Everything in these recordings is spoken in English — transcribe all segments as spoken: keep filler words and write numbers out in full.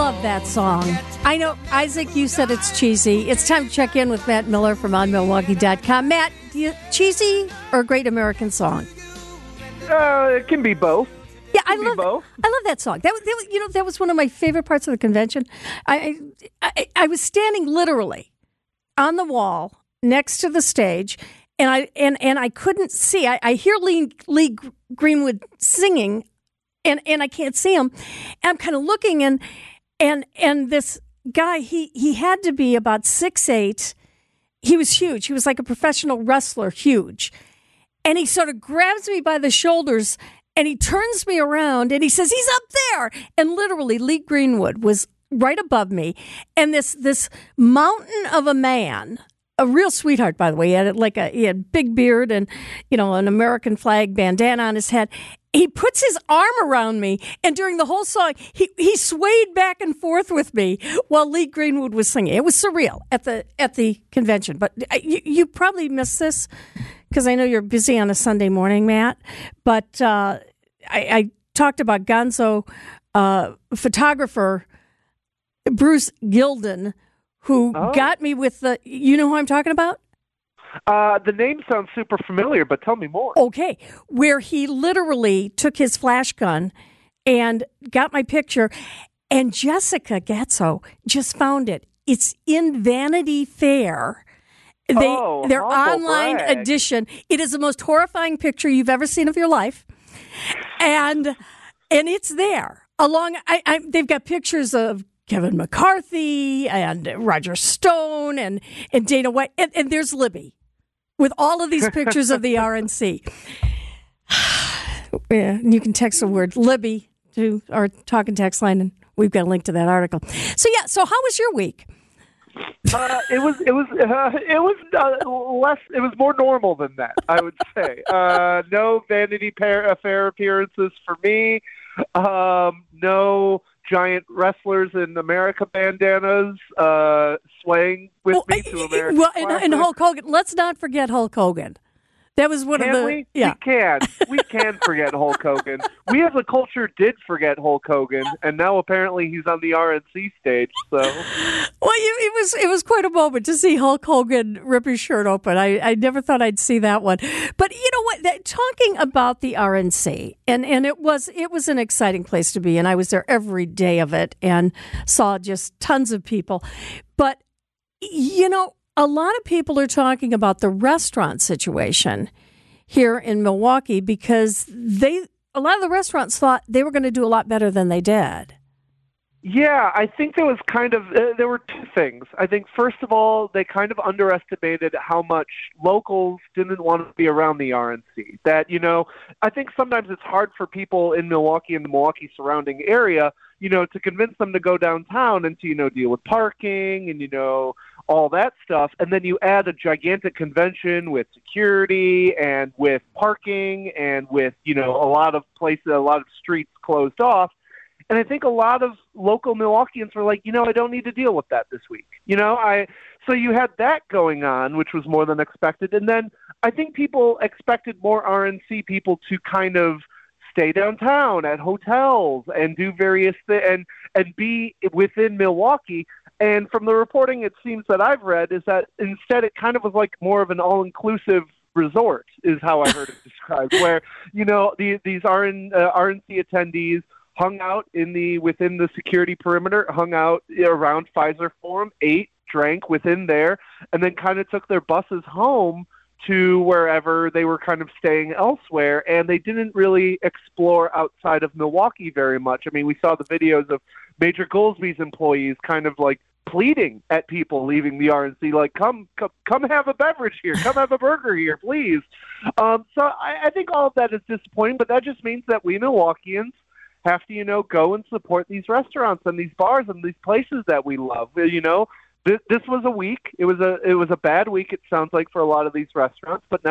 love that song. I know, Isaac, you said it's cheesy. It's time to check in with Matt Miller from on milwaukee dot com. Matt, do you, cheesy or a great American song? Uh, it can be both. Yeah, I love both. I love that song. That was, that was, you know, that was one of my favorite parts of the convention. I, I, I was standing literally on the wall next to the stage, and I and, and I couldn't see. I, I hear Lee, Lee Greenwood singing, and, and I can't see him. And I'm kind of looking, and and and this guy, he he had to be about six eight. He was huge. He was like a professional wrestler, huge. And he sort of grabs me by the shoulders, and he turns me around, and he says, "He's up there." And literally, Lee Greenwood was right above me, and this this mountain of a man. A real sweetheart, by the way. He had like a he had big beard and, you know, an American flag bandana on his head. He puts his arm around me, and during the whole song, he, he swayed back and forth with me while Lee Greenwood was singing. It was surreal at the at the convention. But you, you probably missed this because I know you're busy on a Sunday morning, Matt. But uh, I, I talked about Gonzo uh, photographer Bruce Gilden, who oh. got me with the, you know who I'm talking about? Uh, the name sounds super familiar, but tell me more. Okay. Where he literally took his flash gun and got my picture, and Jessica Gatso just found it. It's in Vanity Fair. They, oh, their online brag. edition. It is the most horrifying picture you've ever seen of your life. And and it's there. Along, I, I, they've got pictures of Kevin McCarthy and Roger Stone and, and Dana White. And, and there's Libby with all of these pictures of the R N C. Yeah, you can text the word Libby to our talk and text line, and we've got a link to that article. So, yeah, so how was your week? Uh, it was it was uh, it was uh, less it was more normal than that, I would say. Uh, no Vanity Fair appearances for me. Um, no giant wrestlers in America bandanas uh, swaying with well, me to America. Well, and, and Hulk Hogan. Let's not forget Hulk Hogan. That was one can of the. We? Yeah. We can. We can forget Hulk Hogan. We as a culture did forget Hulk Hogan, and now apparently he's on the R N C stage. So, well, it was it was quite a moment to see Hulk Hogan rip his shirt open. I, I never thought I'd see that one. But you know what? That, talking about the R N C, and, and it was it was an exciting place to be, and I was there every day of it, and saw just tons of people. But you know. A lot of people are talking about the restaurant situation here in Milwaukee because they a lot of the restaurants thought they were going to do a lot better than they did. Yeah, I think there was kind of uh, there were two things. I think first of all, they kind of underestimated how much locals didn't want to be around the R N C. That, you know, I think sometimes it's hard for people in Milwaukee and the Milwaukee surrounding area, you know, to convince them to go downtown and to, you know, deal with parking and, you know, all that stuff. And then you add a gigantic convention with security and with parking and with, you know, a lot of places, a lot of streets closed off. And I think a lot of local Milwaukeeans were like, you know, I don't need to deal with that this week. You know, I so you had that going on, which was more than expected. And then I think people expected more R N C people to kind of stay downtown at hotels and do various things and, and be within Milwaukee. And from the reporting, it seems that I've read is that instead it kind of was like more of an all-inclusive resort is how I heard it described, where, you know, the, these R N, uh, R N C attendees hung out in the within the security perimeter, hung out around Pfizer Forum, ate, drank within there, and then kind of took their buses home to wherever they were kind of staying elsewhere, and they didn't really explore outside of Milwaukee very much. I mean, we saw the videos of Major Goolsby's employees kind of like pleading at people leaving the R N C, like, come, come, come have a beverage here, come have a burger here, please. Um, so I, I think all of that is disappointing, but that just means that we Milwaukeeans have to, you know, go and support these restaurants and these bars and these places that we love. You know, this, this was a week. It was a it was a bad week. It sounds like for a lot of these restaurants, but now it's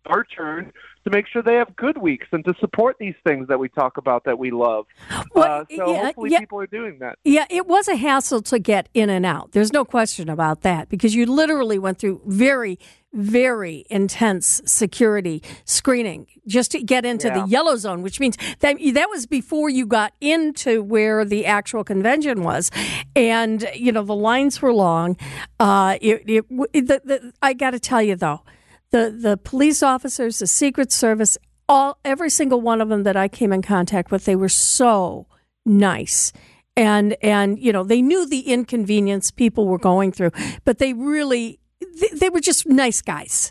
our turn to make sure they have good weeks and to support these things that we talk about that we love. Well, uh, so yeah, hopefully yeah. people are doing that. Yeah, it was a hassle to get in and out. There's no question about that, because you literally went through very, very intense security screening just to get into Yeah. the yellow zone, which means that that was before you got into where the actual convention was. And, you know, the lines were long. Uh, it, it, the, the, I got to tell you, though, the, the police officers, the Secret Service, all every single one of them that I came in contact with, they were so nice. And, and you know, they knew the inconvenience people were going through, but they really, they, they were just nice guys.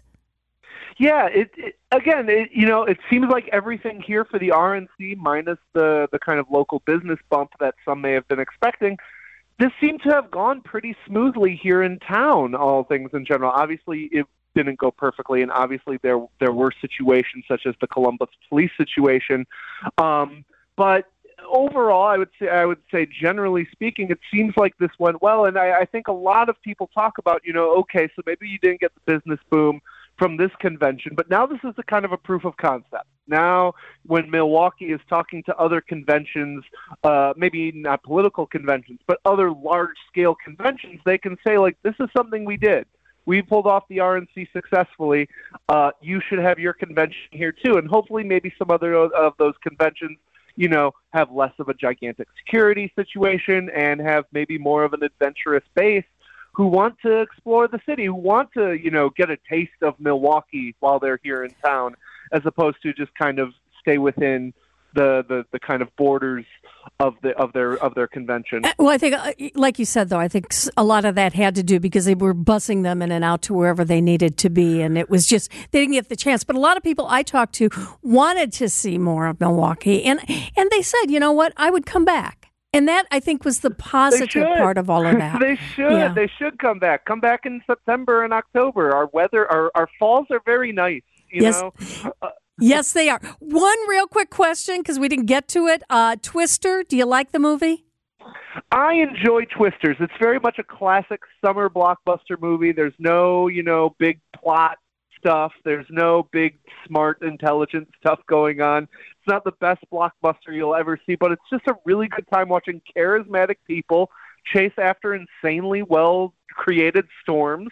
Yeah, it, it again, it, you know, it seems like everything here for the R N C, minus the, the kind of local business bump that some may have been expecting, this seemed to have gone pretty smoothly here in town, all things in general. Obviously, it didn't go perfectly, and obviously there there were situations such as the Columbus police situation. Um, but overall, I would say, I would say, generally speaking, it seems like this went well. And I, I think a lot of people talk about, you know, okay, so maybe you didn't get the business boom from this convention, but now this is a kind of a proof of concept. Now, when Milwaukee is talking to other conventions, uh, maybe not political conventions, but other large-scale conventions, they can say, like, this is something we did. We pulled off the R N C successfully. Uh, you should have your convention here, too. And hopefully maybe some other of those conventions, you know, have less of a gigantic security situation and have maybe more of an adventurous base who want to explore the city, who want to, you know, get a taste of Milwaukee while they're here in town, as opposed to just kind of stay within the, the, the kind of borders of the of their of their convention. Well, I think, like you said, though, I think a lot of that had to do because they were busing them in and out to wherever they needed to be, and it was just they didn't get the chance. But a lot of people I talked to wanted to see more of Milwaukee, and and they said, you know what, I would come back. And that, I think, was the positive part of all of that. They should. Yeah. They should come back. Come back in September and October. Our weather, our, our falls are very nice, you yes. know? Uh, yes, they are. One real quick question, because we didn't get to it. Uh, Twister, do you like the movie? I enjoy Twisters. It's very much a classic summer blockbuster movie. There's no, you know, big plot stuff. There's no big, smart, intelligent stuff going on. It's not the best blockbuster you'll ever see, but it's just a really good time watching charismatic people chase after insanely well-created storms,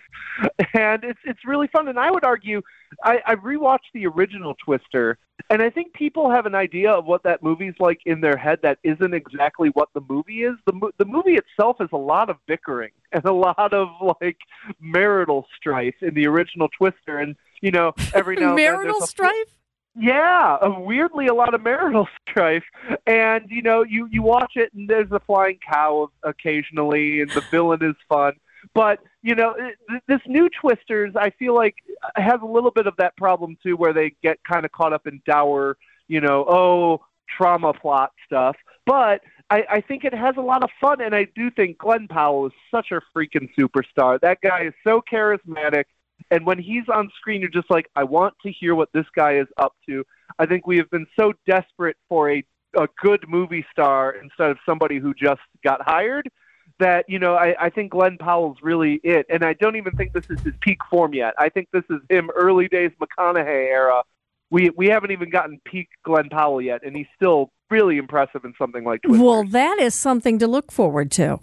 and it's it's really fun. And I would argue, I, I rewatched the original Twister, and I think people have an idea of what that movie's like in their head that isn't exactly what the movie is. The, the movie itself is a lot of bickering and a lot of, like, marital strife in the original Twister, and, you know, every now and then marital there's a strife? Yeah, uh, weirdly a lot of marital strife. And, you know, you, you watch it and there's a flying cow occasionally and the villain is fun. But, you know, th- this new Twisters, I feel like, has a little bit of that problem, too, where they get kind of caught up in dour, you know, oh, trauma plot stuff. But I, I think it has a lot of fun, and I do think Glenn Powell is such a freaking superstar. That guy is so charismatic. And when he's on screen, you're just like, I want to hear what this guy is up to. I think we have been so desperate for a, a good movie star instead of somebody who just got hired that, you know, I, I think Glenn Powell's really it. And I don't even think this is his peak form yet. I think this is him early days McConaughey era. We we haven't even gotten peak Glenn Powell yet, and he's still really impressive in something like Twister. Well, that is something to look forward to.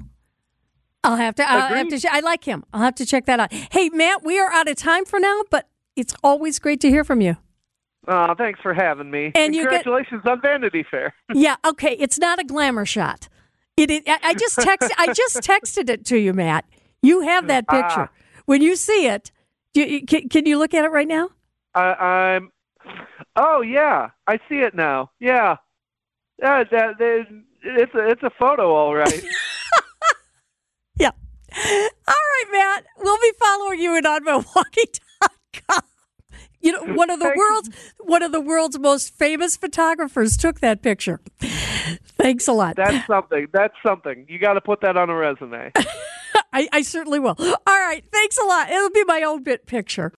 I'll have to. I'll have to. I like him. I'll have to check that out. Hey, Matt, we are out of time for now, but it's always great to hear from you. Uh, thanks for having me. And congratulations you get, on Vanity Fair. Yeah. Okay. It's not a glamour shot. It. it I just text. I just texted it to you, Matt. You have that picture. Uh, when you see it, you, can, can you look at it right now? I, I'm. Oh yeah, I see it now. Yeah. Yeah. That, that, it's a it's a photo, all right. Yeah. All right, Matt. We'll be following you at on Milwaukee dot com. You know, one of the world's one of the world's most famous photographers took that picture. Thanks a lot. That's something. That's something. You got to put that on a resume. I, I certainly will. All right. Thanks a lot. It'll be my own bit picture.